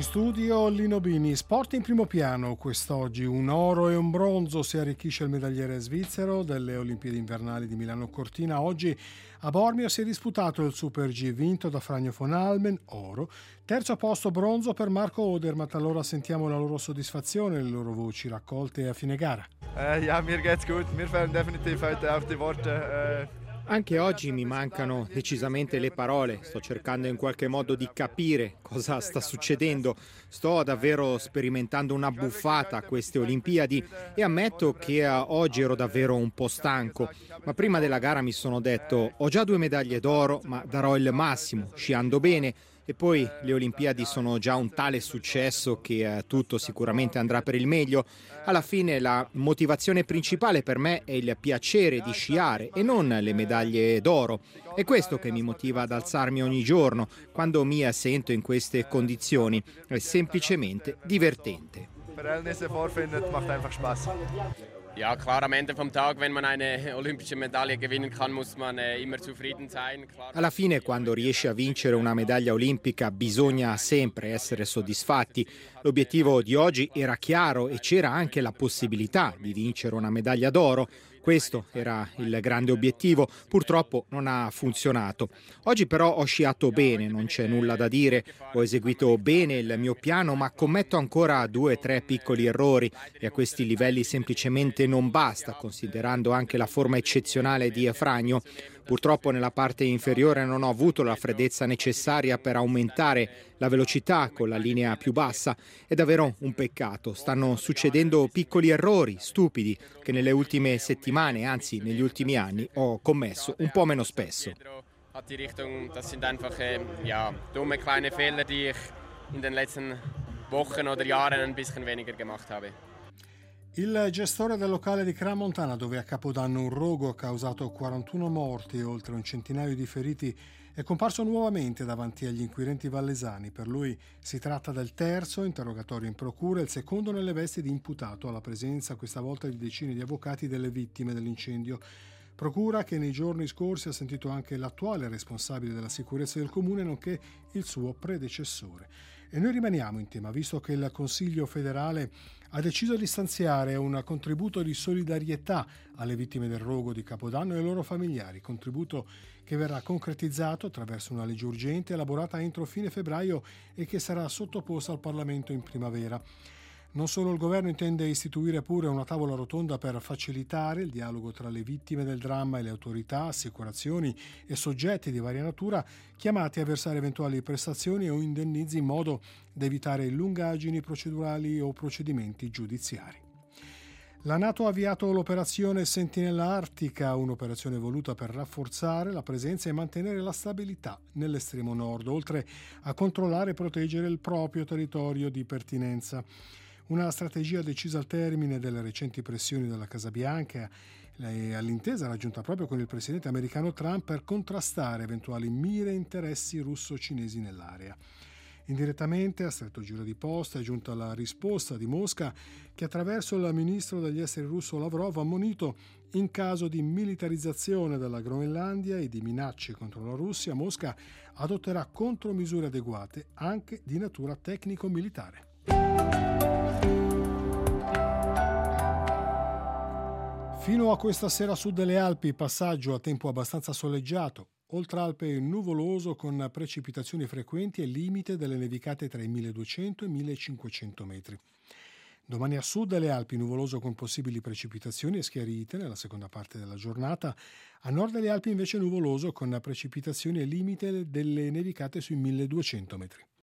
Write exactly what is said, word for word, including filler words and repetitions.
studio Lino Bini. Sport in primo piano quest'oggi, un oro e un bronzo si arricchisce il medagliere svizzero delle Olimpiadi invernali di Milano Cortina. Oggi a Bormio si è disputato il Super G vinto da Franjo von Almen, oro, terzo posto bronzo per Marco Odermatt. Allora sentiamo la loro soddisfazione, le loro voci raccolte a fine gara. Uh, ja, mir geht's gut. Mir fehlen definitiv heute auch die Worte. Uh... Anche oggi mi mancano decisamente le parole, sto cercando in qualche modo di capire cosa sta succedendo, sto davvero sperimentando una buffata a queste Olimpiadi e ammetto che oggi ero davvero un po' stanco, ma prima della gara mi sono detto ho già due medaglie d'oro ma darò il massimo, sciando bene. E poi le Olimpiadi sono già un tale successo che eh, tutto sicuramente andrà per il meglio. Alla fine la motivazione principale per me è il piacere di sciare e non le medaglie d'oro. È questo che mi motiva ad alzarmi ogni giorno quando mi sento in queste condizioni. È semplicemente divertente. Ja, klar, am Ende vom Tag, wenn man eine olympische Medaille gewinnen kann, muss man äh, immer zufrieden sein. Klar. Alla fine, quando riesci a vincere una medaglia olimpica, bisogna sempre essere soddisfatti. L'obiettivo di oggi era chiaro e c'era anche la possibilità di vincere una medaglia d'oro. Questo era il grande obiettivo, purtroppo non ha funzionato. Oggi però ho sciato bene, non c'è nulla da dire, ho eseguito bene il mio piano, ma commetto ancora due o tre piccoli errori e a questi livelli semplicemente non basta, considerando anche la forma eccezionale di Franjo. Purtroppo nella parte inferiore non ho avuto la freddezza necessaria per aumentare la velocità con la linea più bassa. È davvero un peccato. Stanno succedendo piccoli errori stupidi che nelle ultime settimane, anzi negli ultimi anni, ho commesso un po' meno spesso. Hat die Richtung, das sind einfach äh, ja, dumme kleine Fehler, die ich in den letzten Wochen oder Jahren ein bisschen weniger gemacht habe. Il gestore del locale di Crans-Montana, dove a Capodanno un rogo ha causato quarantuno morti e oltre un centinaio di feriti, è comparso nuovamente davanti agli inquirenti vallesani. Per lui si tratta del terzo interrogatorio in procura e il secondo nelle vesti di imputato, alla presenza questa volta di decine di avvocati delle vittime dell'incendio. Procura che nei giorni scorsi ha sentito anche l'attuale responsabile della sicurezza del comune, nonché il suo predecessore. E noi rimaniamo in tema, visto che il Consiglio federale ha deciso di stanziare un contributo di solidarietà alle vittime del rogo di Capodanno e ai loro familiari, contributo che verrà concretizzato attraverso una legge urgente elaborata entro fine febbraio e che sarà sottoposta al Parlamento in primavera. Non solo, il governo intende istituire pure una tavola rotonda per facilitare il dialogo tra le vittime del dramma e le autorità, assicurazioni e soggetti di varia natura chiamati a versare eventuali prestazioni o indennizi in modo da evitare lungaggini procedurali o procedimenti giudiziari. La NATO ha avviato l'operazione Sentinella Artica, un'operazione voluta per rafforzare la presenza e mantenere la stabilità nell'estremo nord, oltre a controllare e proteggere il proprio territorio di pertinenza. Una strategia decisa al termine delle recenti pressioni della Casa Bianca e all'intesa raggiunta proprio con il presidente americano Trump per contrastare eventuali mire e interessi russo-cinesi nell'area. Indirettamente, a stretto giro di posta, è giunta la risposta di Mosca che attraverso il ministro degli esteri russo Lavrov ha ammonito in caso di militarizzazione della Groenlandia e di minacce contro la Russia, Mosca adotterà contromisure adeguate anche di natura tecnico-militare. Fino a questa sera a sud delle Alpi, passaggio a tempo abbastanza soleggiato. Oltre Alpe nuvoloso con precipitazioni frequenti e limite delle nevicate tra i milleduecento e i millecinquecento metri. Domani a sud delle Alpi nuvoloso con possibili precipitazioni e schiarite nella seconda parte della giornata. A nord delle Alpi invece nuvoloso con precipitazioni e limite delle nevicate sui milleduecento metri.